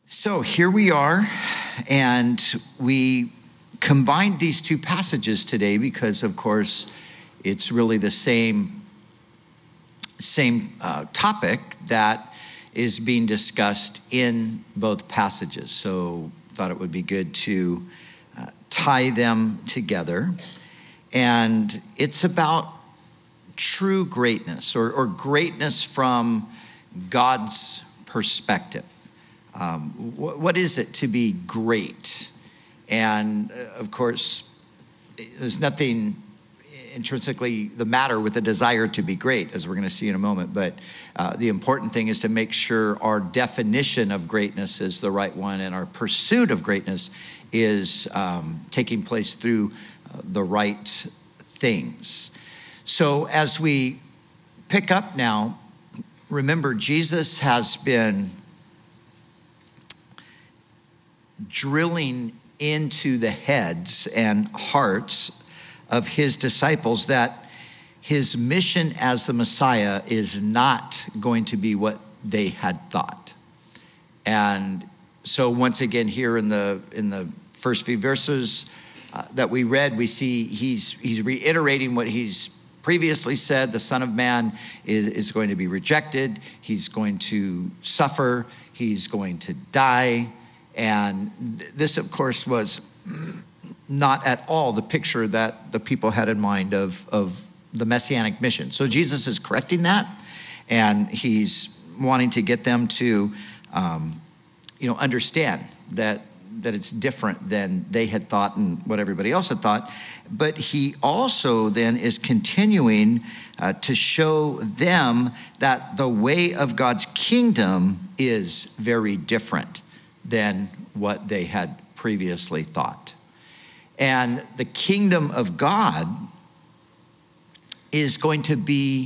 So here we are, and we combined these two passages today because, of course, it's really the same topic that is being discussed in both passages. So thought it would be good to tie them together. And it's about true greatness or greatness from God's perspective. What is it to be great? And of course, there's nothing intrinsically the matter with the desire to be great, as we're going to see in a moment. But the important thing is to make sure our definition of greatness is the right one, and our pursuit of greatness is taking place through the right things. So as we pick up now, remember, Jesus has been drilling into the heads and hearts of his disciples that his mission as the Messiah is not going to be what they had thought. And so once again, here in the first few verses that we read, we see he's reiterating what he's previously said. The Son of Man is going to be rejected. He's going to suffer. He's going to die. And this, of course, was not at all the picture that the people had in mind of the messianic mission. So Jesus is correcting that, and he's wanting to get them to, understand that it's different than they had thought and what everybody else had thought. But he also then is continuing to show them that the way of God's kingdom is very different than what they had previously thought. And the kingdom of God is going to be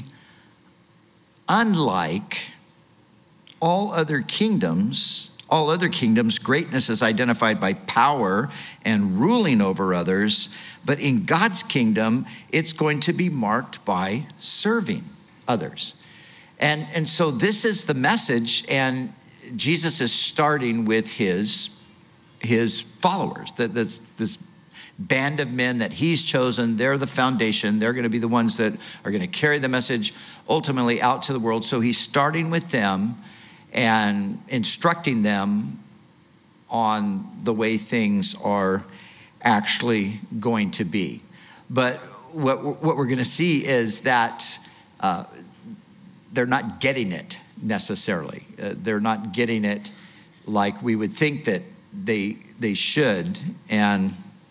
unlike all other kingdoms. All other kingdoms, greatness is identified by power and ruling over others. But in God's kingdom, it's going to be marked by serving others. And so this is the message, and Jesus is starting with his followers, this band of men that he's chosen. They're the foundation. They're going to be the ones that are going to carry the message ultimately out to the world. So he's starting with them and instructing them on the way things are actually going to be. But what we're going to see is that they're not getting it necessarily. They're not getting it like we would think that they should. And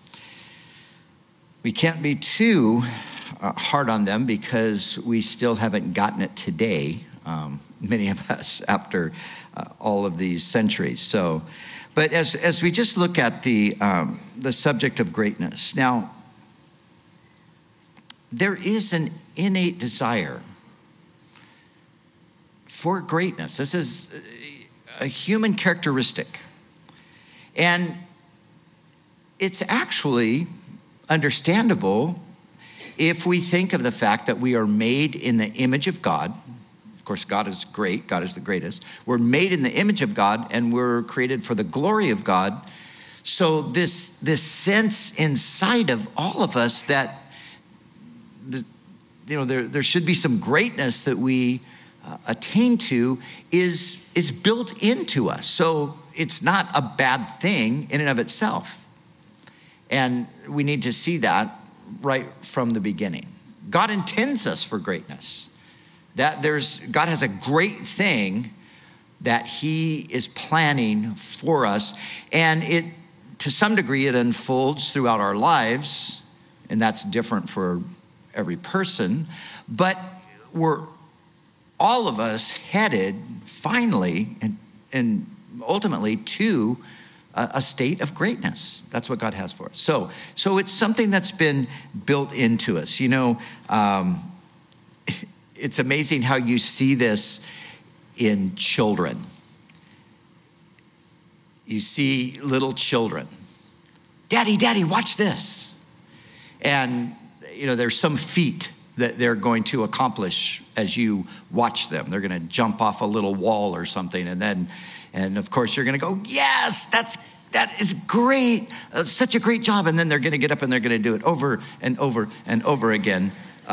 we can't be too hard on them because we still haven't gotten it today, many of us, after all of these centuries. So, but as we just look at the subject of greatness, now, there is an innate desire for greatness. This is a human characteristic. And it's actually understandable if we think of the fact that we are made in the image of God. Of course, God is great. God is the greatest. We're made in the image of God, and we're created for the glory of God. So this sense inside of all of us that there should be some greatness that we attain to is built into us. So it's not a bad thing in and of itself. And we need to see that right from the beginning. God intends us for greatness. God has a great thing that he is planning for us. And it, to some degree, it unfolds throughout our lives, and that's different for every person. But we're all of us headed finally and ultimately to a state of greatness. That's what God has for us. So it's something that's been built into us. It's amazing how you see this in children. You see little children. Daddy, watch this. And, there's some feat that they're going to accomplish as you watch them. They're going to jump off a little wall or something, and then And of course, you're going to go, yes, that is great. Such a great job. And then they're going to get up and they're going to do it over and over and over again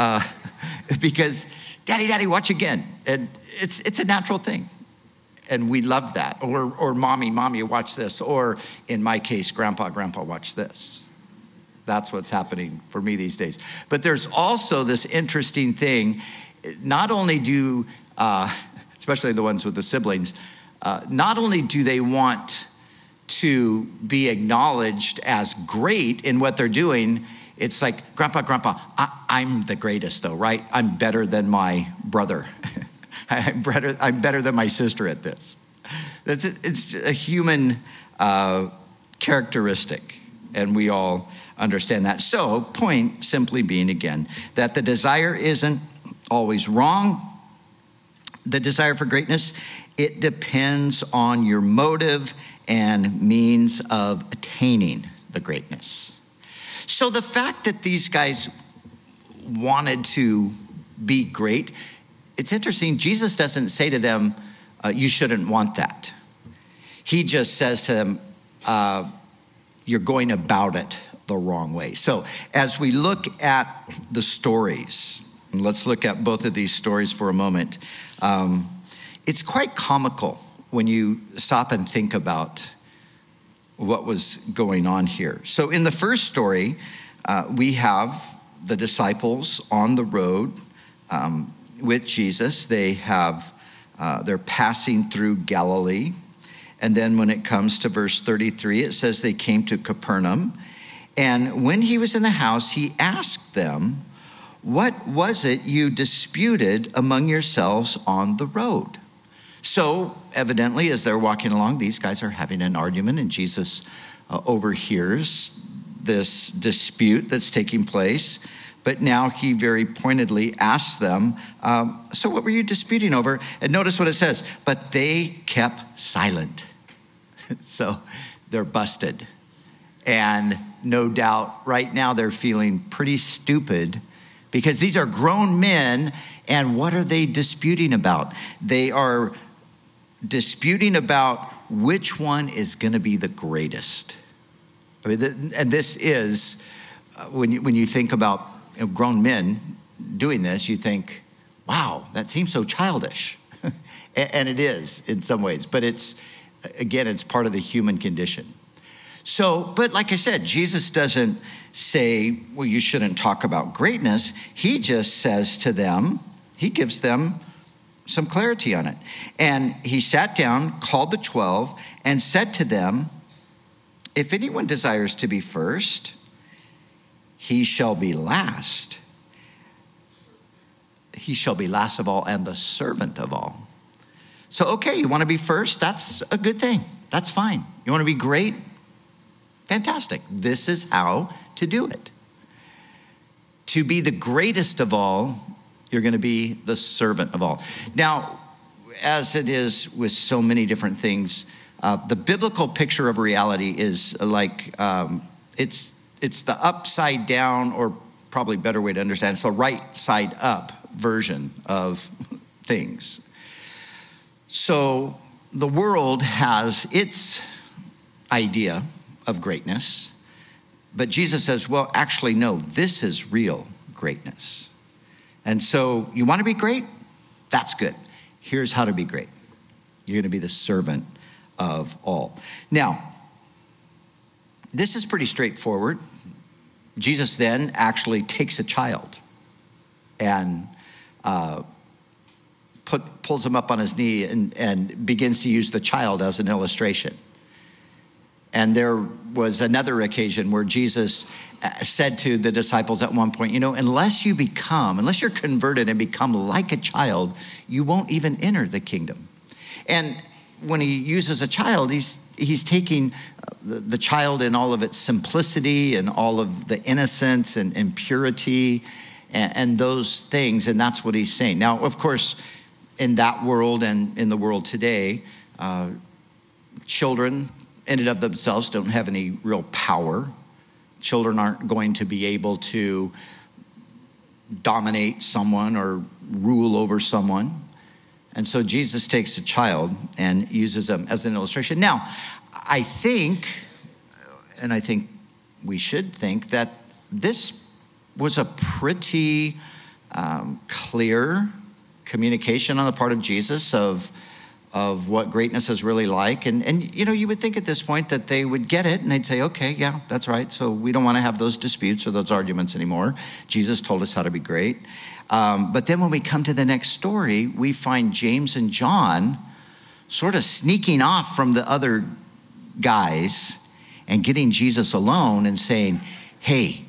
because daddy, watch again. And it's a natural thing. And we love that. Or mommy, watch this. Or in my case, grandpa, watch this. That's what's happening for me these days. But there's also this interesting thing. Not only do, especially the ones with the siblings, not only do they want to be acknowledged as great in what they're doing, it's like, grandpa, I'm the greatest though, right? I'm better than my brother. I'm better than my sister at this. It's a human characteristic, and we all understand that. So, point simply being, again, that the desire isn't always wrong. The desire for greatness, it depends on your motive and means of attaining the greatness. So the fact that these guys wanted to be great, it's interesting. Jesus doesn't say to them, you shouldn't want that. He just says to them, you're going about it the wrong way. So as we look at the stories, and let's look at both of these stories for a moment, it's quite comical when you stop and think about what was going on here. So in the first story, we have the disciples on the road with Jesus. They're passing through Galilee. And then when it comes to verse 33, it says they came to Capernaum. And when he was in the house, he asked them, what was it you disputed among yourselves on the road? So evidently, as they're walking along, these guys are having an argument, and Jesus overhears this dispute that's taking place. But now he very pointedly asks them, so what were you disputing over? And notice what it says, but they kept silent. So they're busted. And no doubt right now they're feeling pretty stupid because these are grown men, and what are they disputing about? They are disputing about which one is going to be the greatest. I mean, and this is, when you think about grown men doing this, you think, wow, that seems so childish. And it is in some ways, but it's part of the human condition. So, but like I said, Jesus doesn't say, well, you shouldn't talk about greatness. He just says to them, he gives them some clarity on it. And he sat down, called the 12, and said to them, if anyone desires to be first, he shall be last. He shall be last of all and the servant of all. So, okay, you want to be first? That's a good thing. That's fine. You want to be great? Fantastic. This is how to do it. To be the greatest of all, you're going to be the servant of all. Now, as it is with so many different things, the biblical picture of reality is like, it's the upside down, or probably a better way to understand, it's the right side up version of things. So the world has its idea of greatness, but Jesus says, well, actually, no, this is real greatness. And so you want to be great? That's good. Here's how to be great. You're going to be the servant of all. Now, this is pretty straightforward. Jesus then actually takes a child and pulls him up on his knee and begins to use the child as an illustration. And there was another occasion where Jesus said to the disciples at one point, unless you're converted and become like a child, you won't even enter the kingdom. And when he uses a child, he's taking the child in all of its simplicity and all of the innocence and purity and those things, and that's what he's saying. Now, of course, in that world and in the world today, children in and of themselves don't have any real power. Children aren't going to be able to dominate someone or rule over someone. And so Jesus takes a child and uses them as an illustration. Now, I think we should think that this was a pretty clear communication on the part of Jesus of what greatness is really like. And you would think at this point that they would get it and they'd say, okay, yeah, that's right. So we don't want to have those disputes or those arguments anymore. Jesus told us how to be great. But then when we come to the next story, we find James and John sort of sneaking off from the other guys and getting Jesus alone and saying, hey,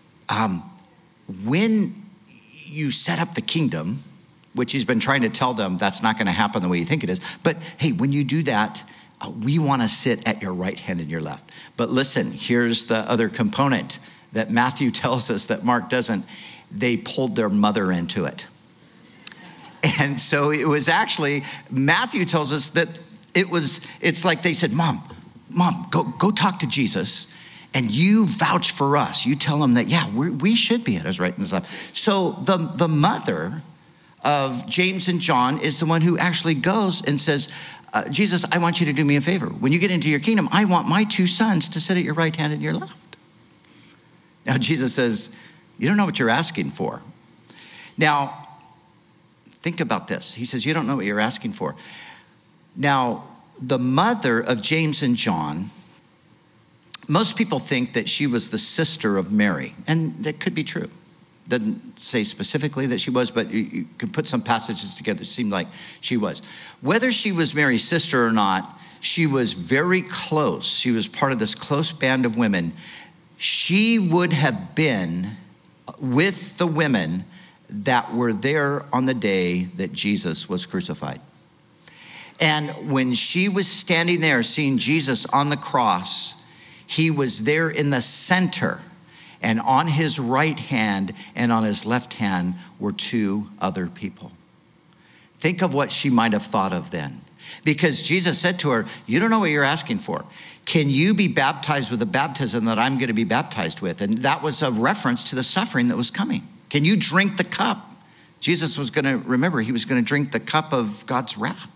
when you set up the kingdom, which he's been trying to tell them that's not going to happen the way you think it is. But hey, when you do that, we want to sit at your right hand and your left. But listen, here's the other component that Matthew tells us that Mark doesn't. They pulled their mother into it. And so it was actually, Matthew tells us that it's like they said, Mom, go talk to Jesus and you vouch for us. You tell him that, yeah, we should be at his right and his left. So the mother of James and John is the one who actually goes and says, Jesus, I want you to do me a favor. When you get into your kingdom, I want my two sons to sit at your right hand and your left. Now, Jesus says, you don't know what you're asking for. Now, think about this. He says, you don't know what you're asking for. Now, the mother of James and John, most people think that she was the sister of Mary, and that could be true. Doesn't say specifically that she was, but you could put some passages together. It seemed like she was. Whether she was Mary's sister or not, she was very close. She was part of this close band of women. She would have been with the women that were there on the day that Jesus was crucified. And when she was standing there seeing Jesus on the cross, he was there in the center. And on his right hand and on his left hand were two other people. Think of what she might have thought of then. Because Jesus said to her, you don't know what you're asking for. Can you be baptized with the baptism that I'm going to be baptized with? And that was a reference to the suffering that was coming. Can you drink the cup? Jesus was going to, remember, he was going to drink the cup of God's wrath.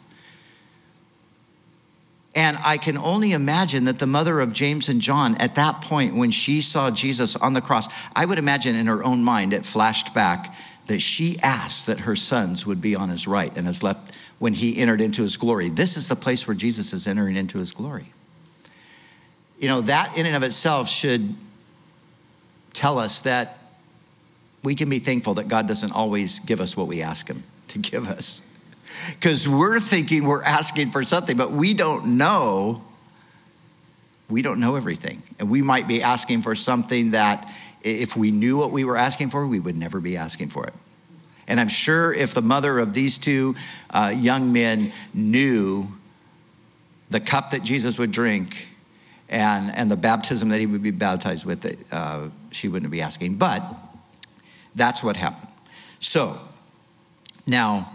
And I can only imagine that the mother of James and John at that point, when she saw Jesus on the cross, I would imagine in her own mind, it flashed back that she asked that her sons would be on his right and his left when he entered into his glory. This is the place where Jesus is entering into his glory. That in and of itself should tell us that we can be thankful that God doesn't always give us what we ask him to give us. Because we're thinking we're asking for something, but we don't know everything. And we might be asking for something that if we knew what we were asking for, we would never be asking for it. And I'm sure if the mother of these two young men knew the cup that Jesus would drink and the baptism that he would be baptized with, she wouldn't be asking. But that's what happened. So now,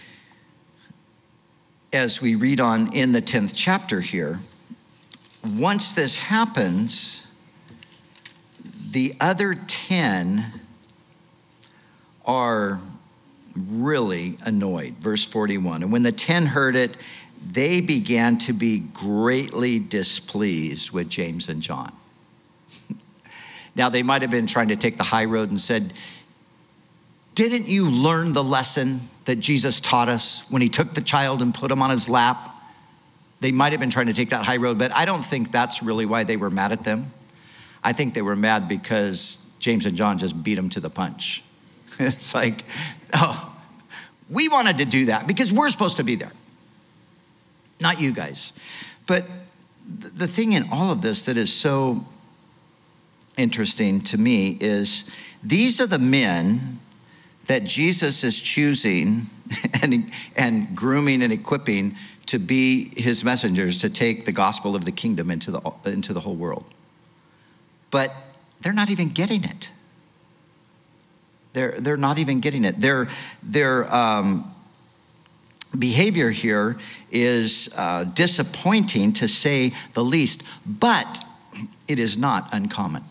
as we read on in the 10th chapter here, once this happens, the other 10 are really annoyed. Verse 41, and when the 10 heard it, they began to be greatly displeased with James and John. Now, they might have been trying to take the high road and said, didn't you learn the lesson that Jesus taught us when he took the child and put him on his lap? They might have been trying to take that high road, but I don't think that's really why they were mad at them. I think they were mad because James and John just beat them to the punch. It's like, oh, we wanted to do that because we're supposed to be there, not you guys. But the thing in all of this that is so interesting to me is these are the men that Jesus is choosing and grooming and equipping to be his messengers to take the gospel of the kingdom into the whole world. But they're not even getting it. They're not even getting it. Their behavior here is disappointing to say the least, but it is not uncommon.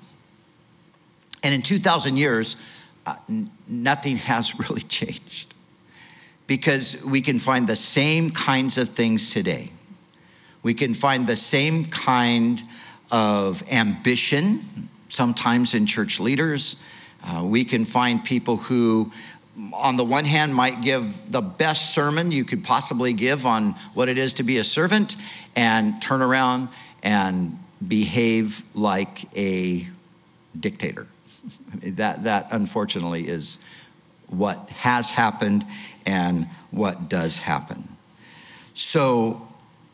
And in 2,000 years, nothing has really changed. because we can find the same kinds of things today. We can find the same kind of ambition, sometimes in church leaders. We can find people who, on the one hand, might give the best sermon you could possibly give on what it is to be a servant, and turn around and behave like a dictator. That unfortunately is what has happened and what does happen. So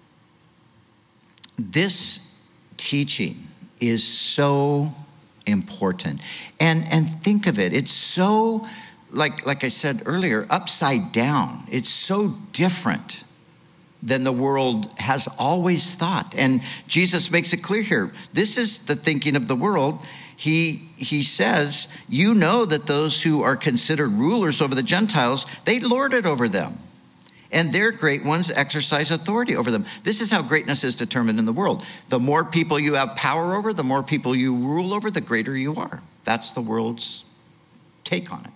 this teaching is so important. And think of it, it's so, like I said earlier, upside down. It's so different than the world has always thought. And Jesus makes it clear here. This is the thinking of the world. He says, you know that those who are considered rulers over the Gentiles, they lord it over them, and their great ones exercise authority over them. This is how greatness is determined in the world. The more people you have power over, the more people you rule over, the greater you are. That's the world's take on it.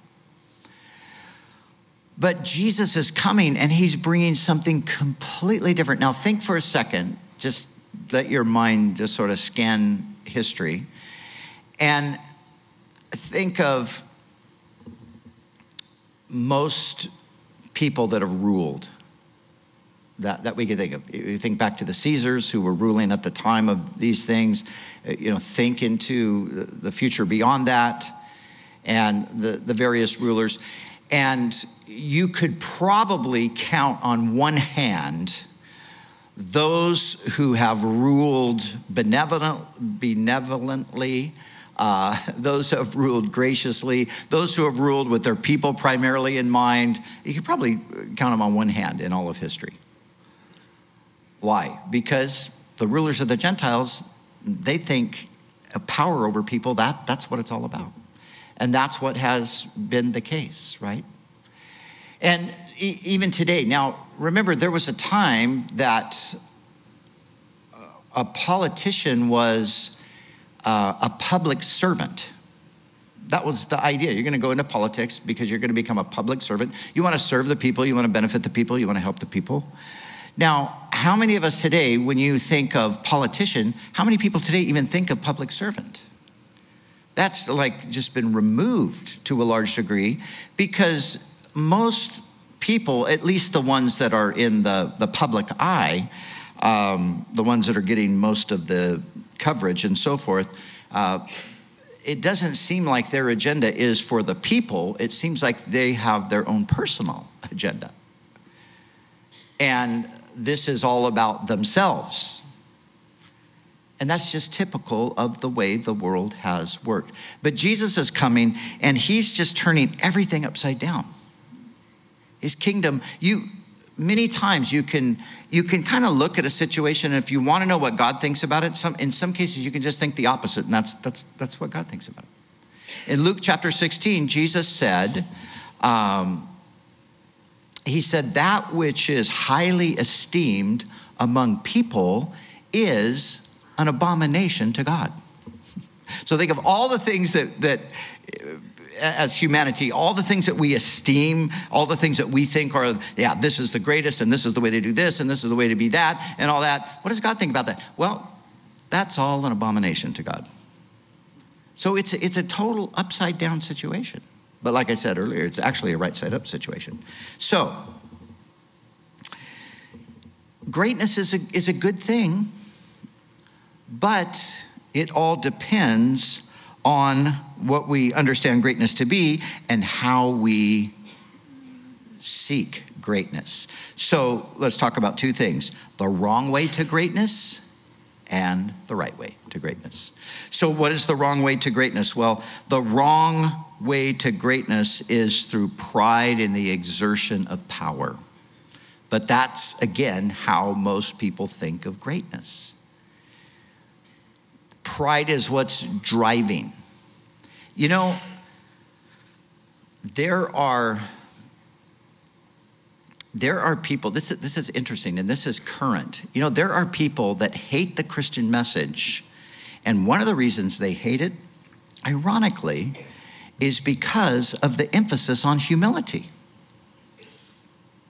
But Jesus is coming, and he's bringing something completely different. Now think for a second, just let your mind just sort of scan history, and think of most people that have ruled that we can think of. You think back to the Caesars who were ruling at the time of these things. Think into the future beyond that, and the various rulers. And you could probably count on one hand those who have ruled benevolently, those who have ruled graciously, those who have ruled with their people primarily in mind. You could probably count them on one hand in all of history. Why? Because the rulers of the Gentiles, they think a power over people, that's what it's all about. And that's what has been the case, right? And even today, now remember, there was a time that a politician was a public servant. That was the idea. You're going to go into politics because you're going to become a public servant. You want to serve the people. You want to benefit the people. You want to help the people. Now, how many of us today, when you think of politician, how many people today even think of public servant? That's like just been removed to a large degree, because most people, at least the ones that are in the public eye, the ones that are getting most of the coverage and so forth, it doesn't seem like their agenda is for the people. It seems like they have their own personal agenda. And this is all about themselves. And that's just typical of the way the world has worked. But Jesus is coming, and he's just turning everything upside down. His kingdom, many times you can kind of look at a situation, and if you want to know what God thinks about it, in some cases you can just think the opposite, and that's what God thinks about it. In Luke chapter 16, Jesus said, he said, that which is highly esteemed among people is an abomination to God. So think of all the things that as humanity, all the things that we esteem, all the things that we think are, this is the greatest, and this is the way to do this, and this is the way to be that, and all that. What does God think about that? Well, that's all an abomination to God. So it's a total upside down situation. But like I said earlier, it's actually a right side up situation. So greatness is a good thing, but it all depends on what we understand greatness to be and how we seek greatness. So let's talk about two things: the wrong way to greatness and the right way to greatness. So what is the wrong way to greatness? Well, the wrong way to greatness is through pride and the exertion of power. But that's, again, how most people think of greatness. Pride is what's driving. You know, there are people, this is interesting, and this is current. You know, there are people that hate the Christian message, and one of the reasons they hate it, ironically, is because of the emphasis on humility.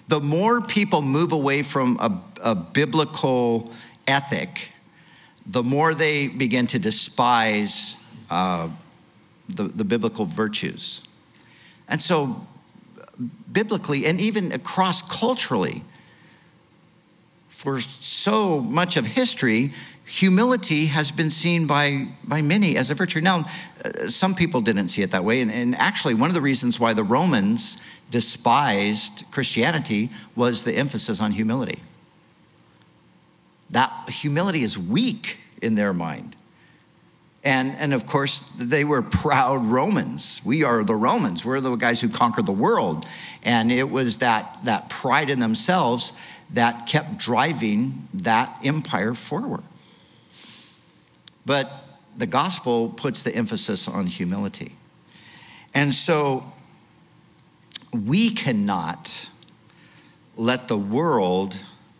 The more people move away from a biblical ethic, the more they begin to despise the biblical virtues. And so biblically, and even across culturally, for so much of history, humility has been seen by many as a virtue. Now, some people didn't see it that way. And actually, one of the reasons why the Romans despised Christianity was the emphasis on humility. That humility is weak in their mind. And of course, they were proud Romans. We are the Romans. We're the guys who conquered the world. And it was that pride in themselves that kept driving that empire forward. But the gospel puts the emphasis on humility. And so we cannot let the world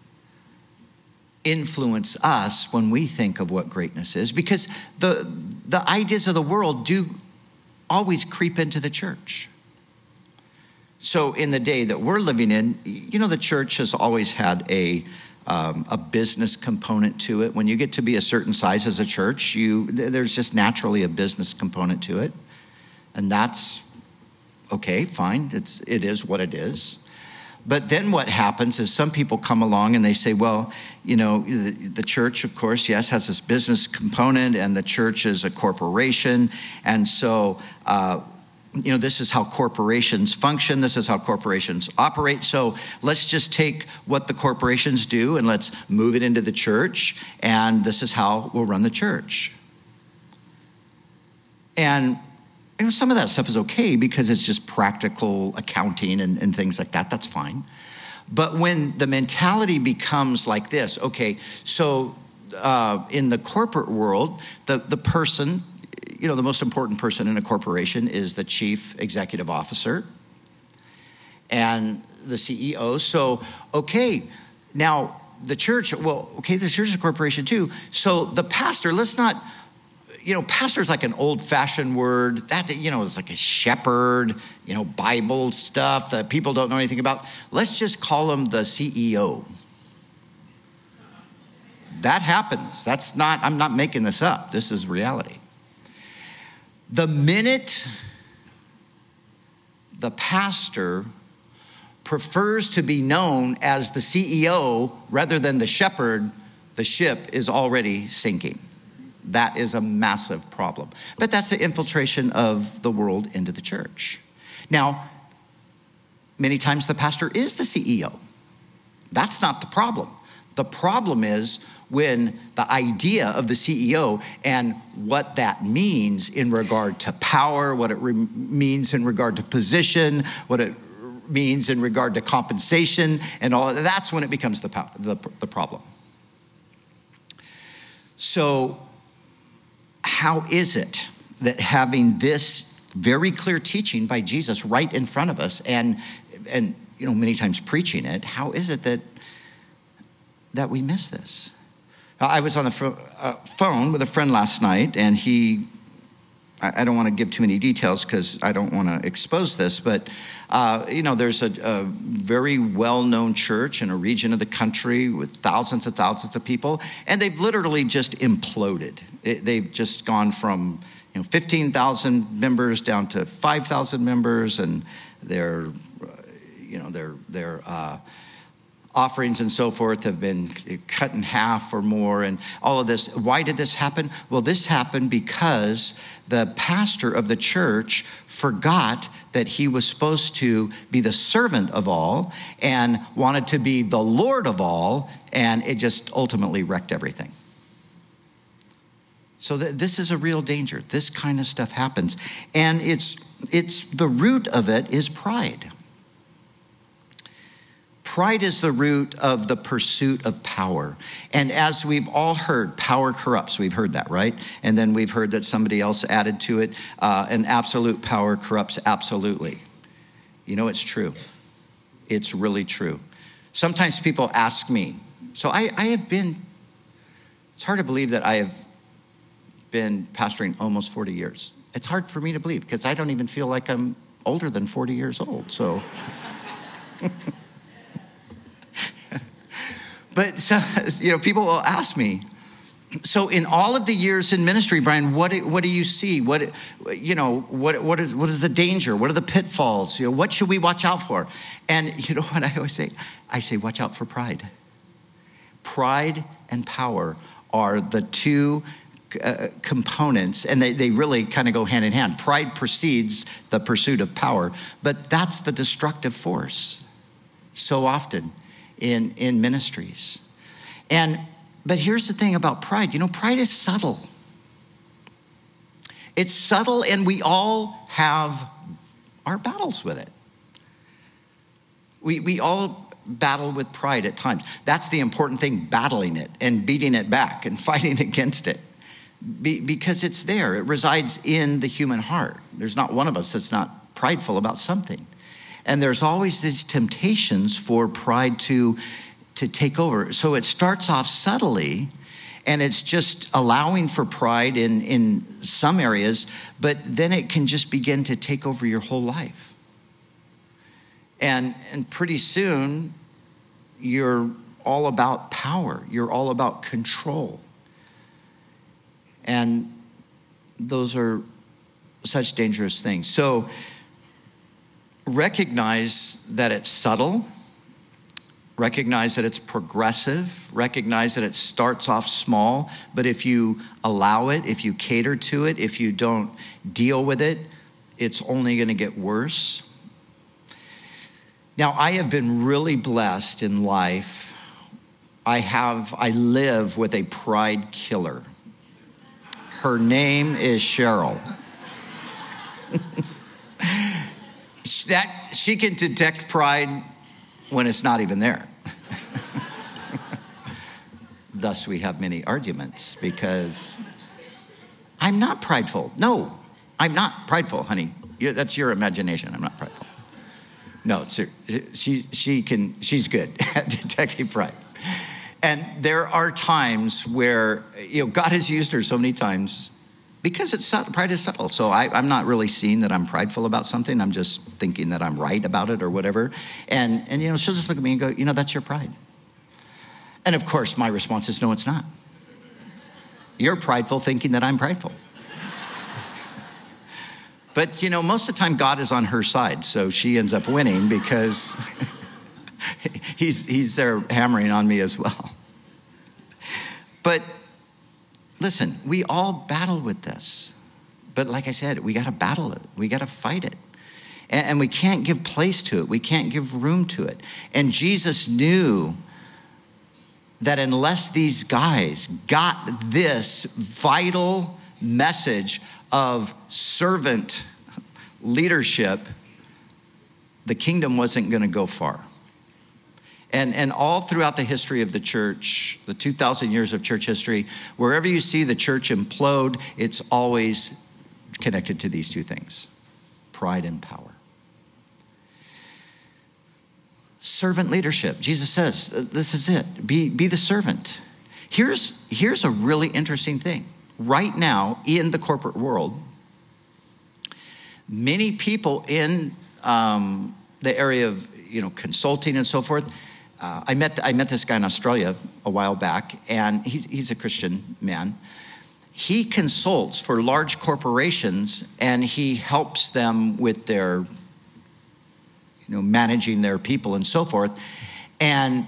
influence us when we think of what greatness is, because the ideas of the world do always creep into the church. So in the day that we're living in, the church has always had a business component to it. When you get to be a certain size as a church, there's just naturally a business component to it. And that's okay, fine. It is what it is. But then what happens is some people come along and they say, well, the church, of course, yes, has this business component, and the church is a corporation. And so, this is how corporations function. This is how corporations operate. So let's just take what the corporations do and let's move it into the church. And this is how we'll run the church. And some of that stuff is okay because it's just practical accounting and things like that. That's fine. But when the mentality becomes like this, okay, so in the corporate world, the person, the most important person in a corporation is the chief executive officer and the CEO. So, okay, now the church, the church is a corporation too. So the pastor, let's not, pastor's like an old-fashioned word. That, it's like a shepherd, Bible stuff that people don't know anything about. Let's just call him the CEO. That happens. I'm not making this up. This is reality. The minute the pastor prefers to be known as the CEO rather than the shepherd, the ship is already sinking. That is a massive problem. But that's the infiltration of the world into the church. Now, many times the pastor is the CEO. That's not the problem. The problem is when the idea of the CEO and what that means in regard to power, what it means in regard to position, what it means in regard to compensation, and all that's when it becomes the problem. So, how is it that having this very clear teaching by Jesus right in front of us and many times preaching it, how is it that we miss this? I was on the phone with a friend last night, and I don't want to give too many details because I don't want to expose this, but, there's a very well-known church in a region of the country with thousands of people, and they've literally just imploded. They've just gone from, 15,000 members down to 5,000 members, and their offerings and so forth have been cut in half or more, and all of this. Why did this happen? Well, this happened because the pastor of the church forgot that he was supposed to be the servant of all and wanted to be the Lord of all, and it just ultimately wrecked everything. So this is a real danger. This kind of stuff happens, and it's the root of it is pride. Pride is the root of the pursuit of power. And as we've all heard, power corrupts. We've heard that, right? And then we've heard that somebody else added to it, and absolute power corrupts absolutely. It's true. It's really true. Sometimes people ask me, so I have been, it's hard to believe that I have been pastoring almost 40 years. It's hard for me to believe because I don't even feel like I'm older than 40 years old, so... But so, people will ask me, so in all of the years in ministry, Brian, what do you see? What is the danger? What are the pitfalls? What should we watch out for? And you know what I always say? I say, watch out for pride. Pride and power are the two components, and they really kind of go hand in hand. Pride precedes the pursuit of power, but that's the destructive force so often in ministries. But here's the thing about pride. Pride is subtle. It's subtle, and we all have our battles with it. We all battle with pride at times. That's the important thing, battling it and beating it back and fighting against it. Because it's there. It resides in the human heart. There's not one of us that's not prideful about something. And there's always these temptations for pride to take over. So it starts off subtly, and it's just allowing for pride in some areas, but then it can just begin to take over your whole life. And pretty soon, you're all about power. You're all about control. And those are such dangerous things. So recognize that it's subtle. Recognize that it's progressive. Recognize that it starts off small, but if you allow it, if you cater to it, if you don't deal with it, it's only going to get worse. Now, I have been really blessed in life. I live with a pride killer. Her name is Cheryl. She can detect pride when it's not even there. Thus, we have many arguments because I'm not prideful. No, I'm not prideful, honey. That's your imagination. I'm not prideful. No, she's good at detecting pride. And there are times where, God has used her so many times because pride is subtle. So I'm not really seeing that I'm prideful about something. I'm just thinking that I'm right about it or whatever. And she'll just look at me and go, that's your pride. And of course, my response is, no, it's not. You're prideful thinking that I'm prideful. But, most of the time God is on her side. So she ends up winning because he's there hammering on me as well. But listen, we all battle with this. But like I said, we got to battle it. We got to fight it. And we can't give place to it. We can't give room to it. And Jesus knew that unless these guys got this vital message of servant leadership, the kingdom wasn't going to go far. And all throughout the history of the church, the 2,000 years of church history, wherever you see the church implode, it's always connected to these two things, pride and power. Servant leadership. Jesus says, this is it. Be the servant. Here's a really interesting thing. Right now, in the corporate world, many people in the area of consulting and so forth. I met this guy in Australia a while back, and he's a Christian man. He consults for large corporations, and he helps them with their, managing their people and so forth. And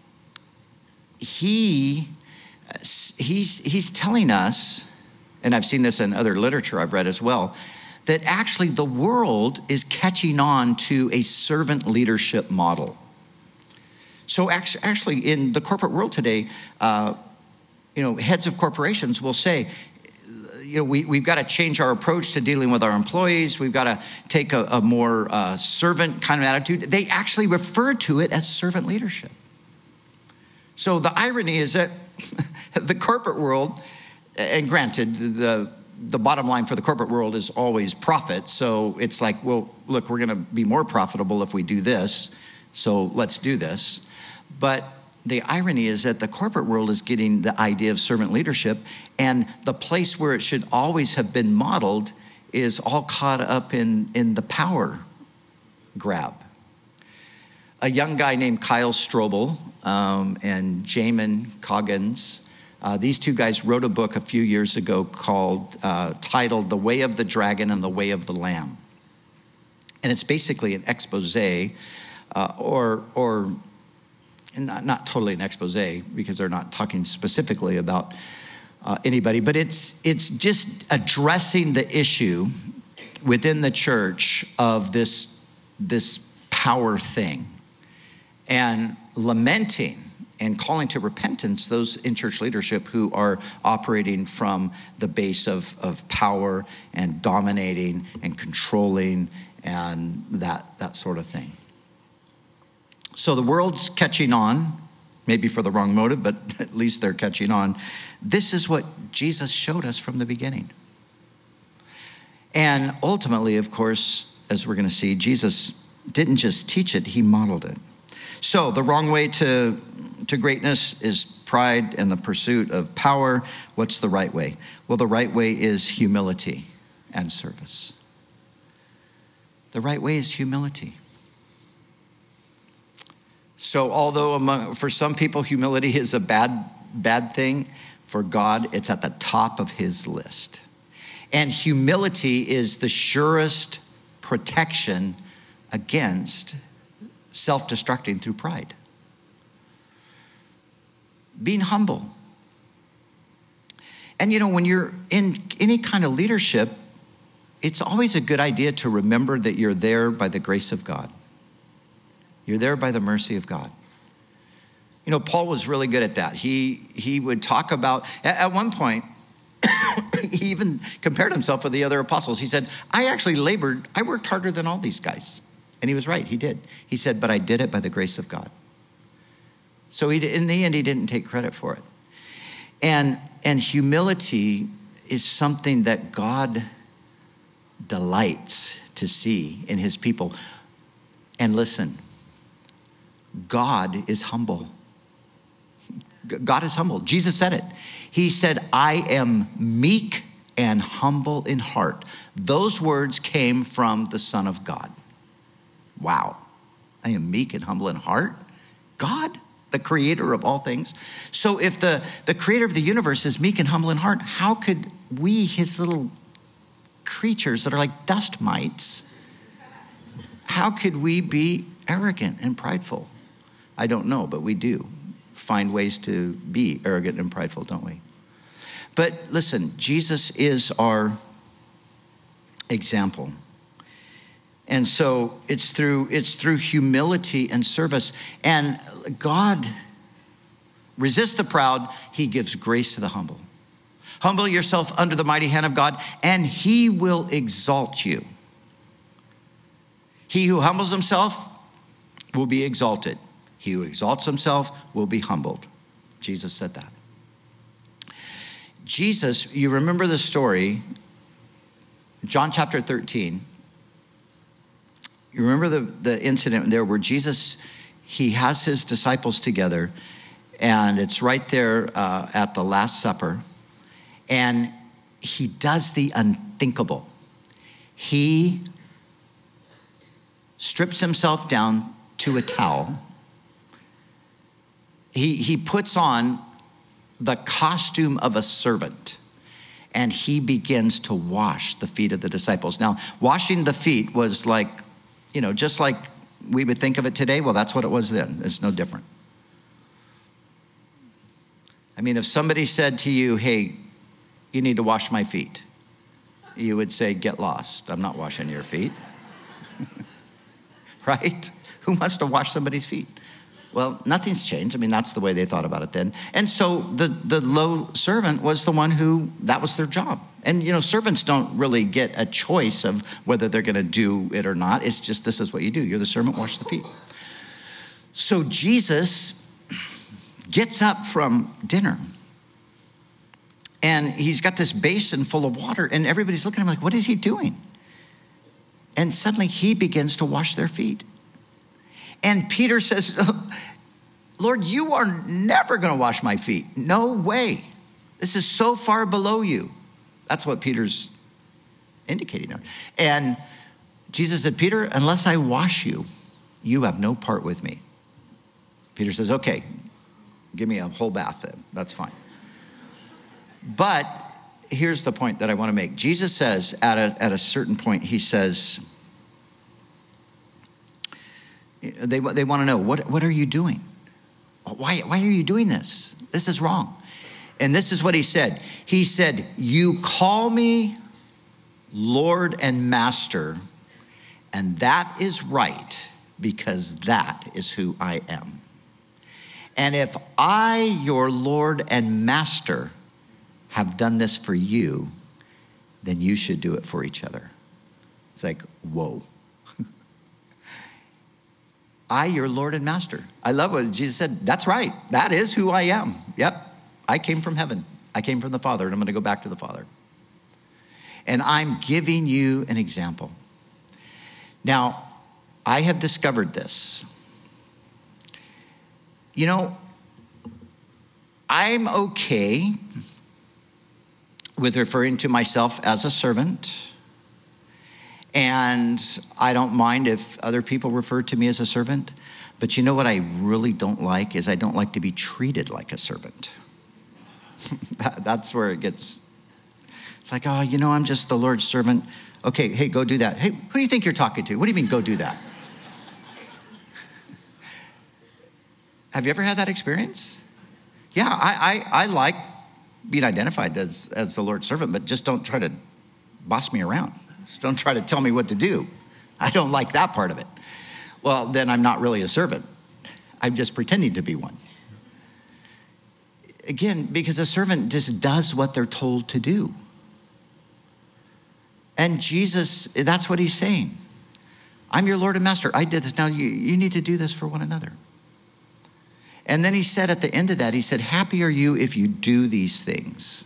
he's telling us, and I've seen this in other literature I've read as well, that actually the world is catching on to a servant leadership model. So actually in the corporate world today, heads of corporations will say, we've got to change our approach to dealing with our employees. We've got to take a more servant kind of attitude. They actually refer to it as servant leadership. So the irony is that the corporate world, and granted, the bottom line for the corporate world is always profit. So it's like, well, look, we're going to be more profitable if we do this. So let's do this. But the irony is that the corporate world is getting the idea of servant leadership, and the place where it should always have been modeled is all caught up in the power grab. a young guy named Kyle Strobel and Jamin Coggins. These two guys wrote a book a few years ago titled The Way of the Dragon and the Way of the Lamb. And it's basically an expose, or not totally an expose, because they're not talking specifically about anybody, but it's just addressing the issue within the church of this power thing, and lamenting and calling to repentance those in church leadership who are operating from the base of power and dominating and controlling and that sort of thing. So the world's catching on, maybe for the wrong motive, but at least they're catching on. This is what Jesus showed us from the beginning. And ultimately, of course, as we're going to see, Jesus didn't just teach it, he modeled it. So the wrong way to greatness is pride and the pursuit of power. What's the right way? Well, the right way is humility and service. The right way is humility. So although for some people humility is a bad thing, for God it's at the top of his list. And humility is the surest protection against self-destructing through pride. Being humble. And when you're in any kind of leadership, it's always a good idea to remember that you're there by the grace of God. You're there by the mercy of God. Paul was really good at that. He would talk about, at one point, he even compared himself with the other apostles. He said, I worked harder than all these guys. And he was right, he did. He said, but I did it by the grace of God. So in the end, he didn't take credit for it. And humility is something that God delights to see in his people. And listen, God is humble. God is humble. Jesus said it. He said, I am meek and humble in heart. Those words came from the Son of God. Wow. I am meek and humble in heart. God, the creator of all things. So if the creator of the universe is meek and humble in heart, how could we, his little creatures that are like dust mites, how could we be arrogant and prideful? I don't know, but we do find ways to be arrogant and prideful, don't we? But listen, Jesus is our example. And so it's through humility and service. And God resists the proud, he gives grace to the humble. Humble yourself under the mighty hand of God, and he will exalt you. He who humbles himself will be exalted. He who exalts himself will be humbled. Jesus said that. Jesus, you remember the story, John chapter 13. You remember the incident there where Jesus, he has his disciples together, and it's right there at the Last Supper, and he does the unthinkable. He strips himself down to a towel. He puts on the costume of a servant, and he begins to wash the feet of the disciples. Now, washing the feet was like, just like we would think of it today. Well, that's what it was then. It's no different. I mean, if somebody said to you, hey, you need to wash my feet, you would say, get lost. I'm not washing your feet. Right? Who wants to wash somebody's feet? Well, nothing's changed. I mean, that's the way they thought about it then. And so the low servant was the one that was their job. And, servants don't really get a choice of whether they're going to do it or not. It's just, this is what you do. You're the servant, wash the feet. So Jesus gets up from dinner, and he's got this basin full of water, and everybody's looking at him like, what is he doing? And suddenly he begins to wash their feet. And Peter says, Lord, you are never going to wash my feet. No way. This is so far below you. That's what Peter's indicating there. And Jesus said, Peter, unless I wash you, you have no part with me. Peter says, okay, give me a whole bath then. That's fine. But here's the point that I want to make. Jesus says at a certain point, he says, they want to know, what are you doing? Why are you doing this? This is wrong. And this is what he said. He said, you call me Lord and Master, and that is right, because that is who I am. And if I, your Lord and Master, have done this for you, then you should do it for each other. It's like, whoa. I, your Lord and Master. I love what Jesus said. That's right. That is who I am. Yep. I came from heaven. I came from the Father, and I'm going to go back to the Father. And I'm giving you an example. Now, I have discovered this. You know, I'm okay with referring to myself as a servant. And I don't mind if other people refer to me as a servant. But you know what I really don't like is I don't like to be treated like a servant. That's where it gets, it's like, oh, you know, I'm just the Lord's servant. Okay, hey, go do that. Hey, who do you think you're talking to? What do you mean, go do that? Have you ever had that experience? Yeah, I like being identified as the Lord's servant, but just don't try to boss me around. Just don't try to tell me what to do. I don't like that part of it. Well, then I'm not really a servant. I'm just pretending to be one. Again, because a servant just does what they're told to do. And Jesus, that's what he's saying. I'm your Lord and Master. I did this. Now you need to do this for one another. And then he said at the end of that, he said, happy are you if you do these things.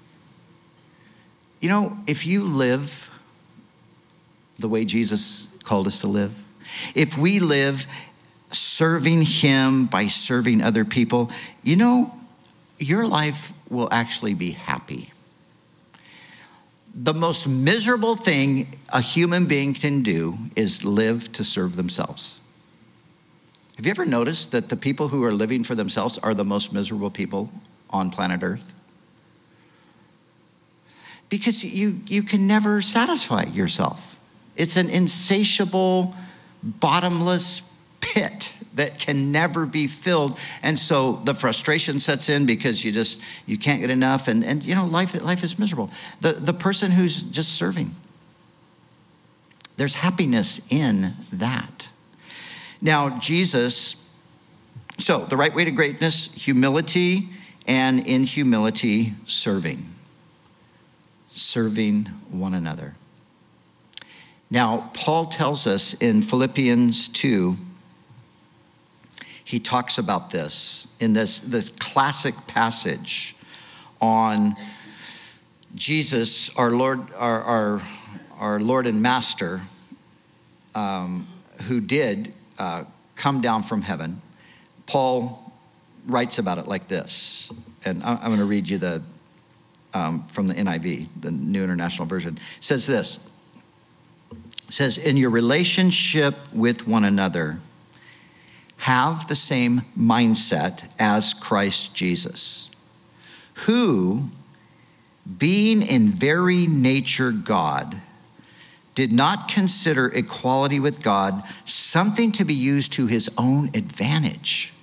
You know, if you live the way Jesus called us to live, if we live serving him by serving other people, you know, your life will actually be happy. The most miserable thing a human being can do is live to serve themselves. Have you ever noticed that the people who are living for themselves are the most miserable people on planet Earth? Because you can never satisfy yourself. It's an insatiable, bottomless pit that can never be filled. And so the frustration sets in because you can't get enough. And you know, life is miserable. The person who's just serving, there's happiness in that. Now, Jesus, so the right way to greatness, humility, and in humility, serving one another. Now, Paul tells us in Philippians 2, he talks about this in this classic passage on Jesus, our Lord, our Lord and Master, who did come down from heaven. Paul writes about it like this, and I'm going to read you from the NIV, the New International Version. It says this. It says, in your relationship with one another, have the same mindset as Christ Jesus, who, being in very nature God, did not consider equality with God something to be used to his own advantage.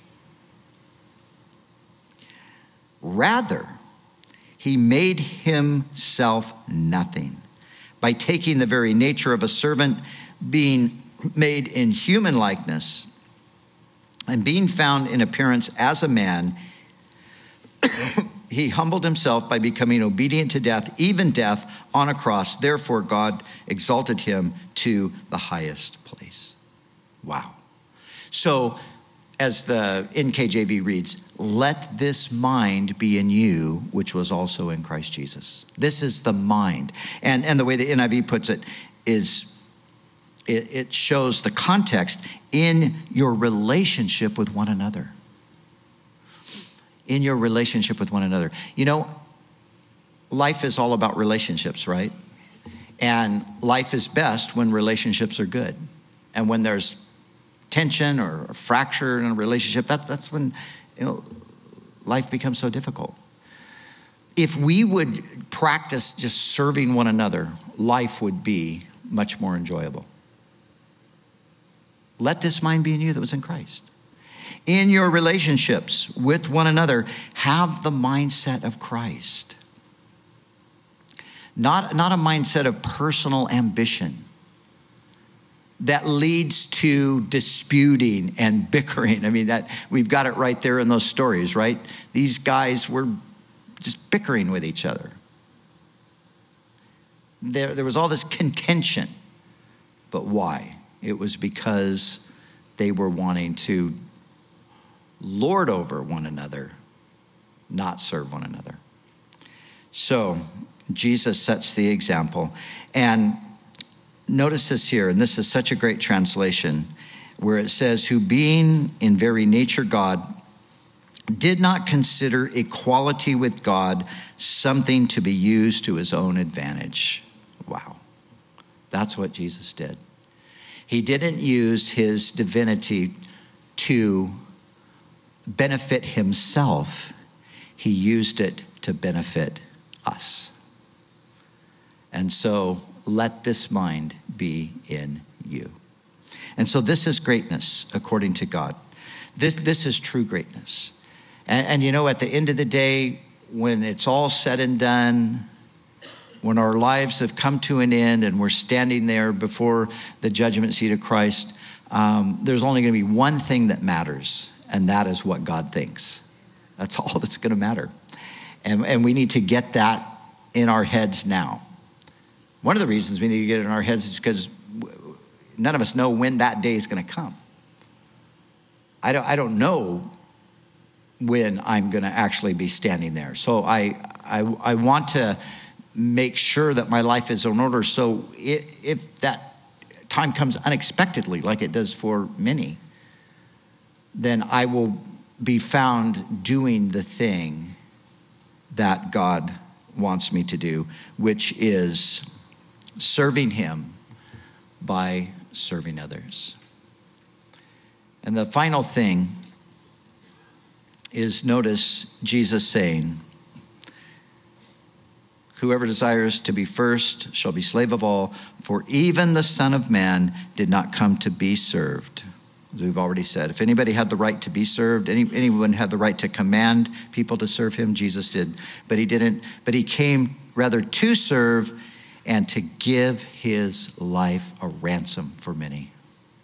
Rather, he made himself nothing by taking the very nature of a servant, being made in human likeness, and being found in appearance as a man. He humbled himself by becoming obedient to death, even death on a cross. Therefore, God exalted him to the highest place. Wow. So, as the NKJV reads, let this mind be in you, which was also in Christ Jesus. This is the mind. And the way the NIV puts it is, it shows the context in your relationship with one another. In your relationship with one another. You know, life is all about relationships, right? And life is best when relationships are good. And when there's tension or a fracture in a relationship, that's when life becomes so difficult. If we would practice just serving one another, life would be much more enjoyable. Let this mind be in you that was in Christ. In your relationships with one another, have the mindset of Christ. Not a mindset of personal ambition that leads to disputing and bickering. I mean, that we've got it right there in those stories, right? These guys were just bickering with each other. There was all this contention. But why? It was because they were wanting to lord over one another, not serve one another. So Jesus sets the example. And notice this here, and this is such a great translation, where it says, who being in very nature God, did not consider equality with God something to be used to his own advantage. Wow. That's what Jesus did. He didn't use his divinity to benefit himself. He used it to benefit us. And so let this mind be in you. And so this is greatness according to God. This is true greatness. And at the end of the day, when it's all said and done, when our lives have come to an end and we're standing there before the judgment seat of Christ, there's only going to be one thing that matters, and that is what God thinks. That's all that's going to matter. And we need to get that in our heads now. One of the reasons we need to get it in our heads is because none of us know when that day is going to come. I don't know when I'm going to actually be standing there. So I want to make sure that my life is in order. So if that time comes unexpectedly, like it does for many, then I will be found doing the thing that God wants me to do, which is serving him by serving others. And the final thing is, notice Jesus saying, whoever desires to be first shall be slave of all, for even the Son of Man did not come to be served. As we've already said, if anybody had the right to be served, anyone had the right to command people to serve him, Jesus did. But he didn't. But he came rather to serve and to give his life a ransom for many.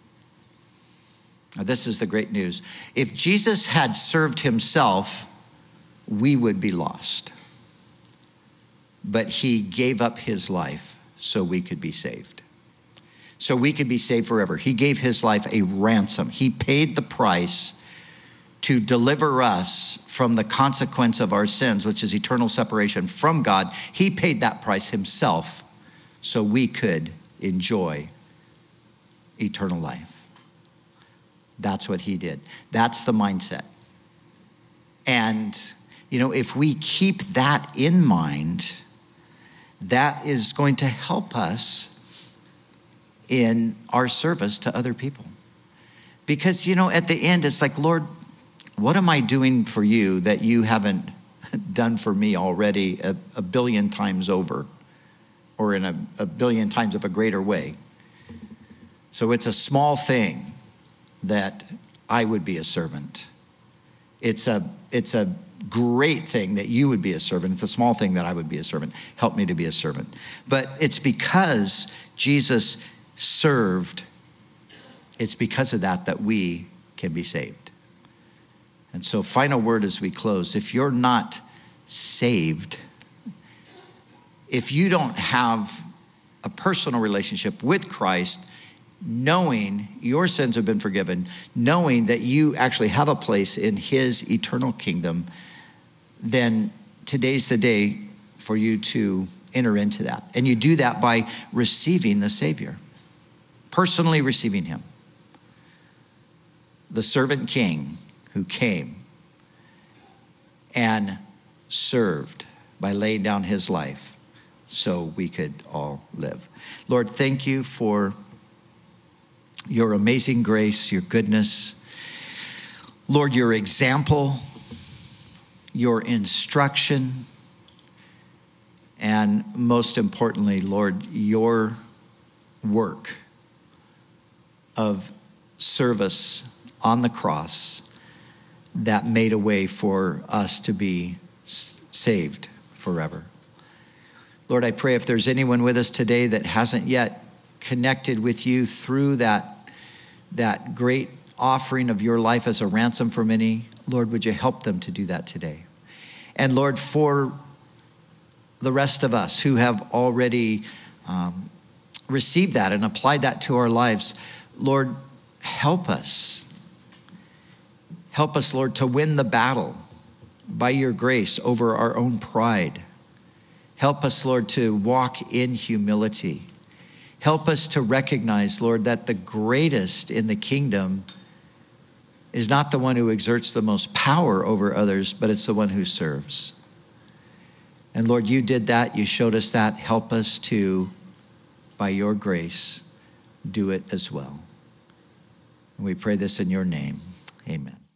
Now, this is the great news. If Jesus had served himself, we would be lost. But he gave up his life so we could be saved. So we could be saved forever. He gave his life a ransom. He paid the price to deliver us from the consequence of our sins, which is eternal separation from God. He paid that price himself so we could enjoy eternal life. That's what he did. That's the mindset. And, if we keep that in mind, that is going to help us in our service to other people. Because, at the end, it's like, Lord, what am I doing for you that you haven't done for me already a billion times over, or in a billion times of a greater way? So it's a small thing that I would be a servant. It's a great thing that you would be a servant. It's a small thing that I would be a servant. Help me to be a servant. But it's because Jesus served, it's because of that we can be saved. And so, final word as we close: if you're not saved, if you don't have a personal relationship with Christ, knowing your sins have been forgiven, knowing that you actually have a place in his eternal kingdom, then today's the day for you to enter into that. And you do that by receiving the Savior, personally receiving him, the servant king who came and served by laying down his life so we could all live. Lord, thank you for your amazing grace, your goodness. Lord, your example, your instruction, and most importantly, Lord, your work of service on the cross that made a way for us to be saved forever. Lord, I pray if there's anyone with us today that hasn't yet connected with you through that great offering of your life as a ransom for many, Lord, would you help them to do that today? And Lord, for the rest of us who have already received that and applied that to our lives, Lord, help us. Help us, Lord, to win the battle by your grace over our own pride. Help us, Lord, to walk in humility. Help us to recognize, Lord, that the greatest in the kingdom is not the one who exerts the most power over others, but it's the one who serves. And Lord, you did that. You showed us that. Help us to, by your grace, do it as well. And we pray this in your name. Amen.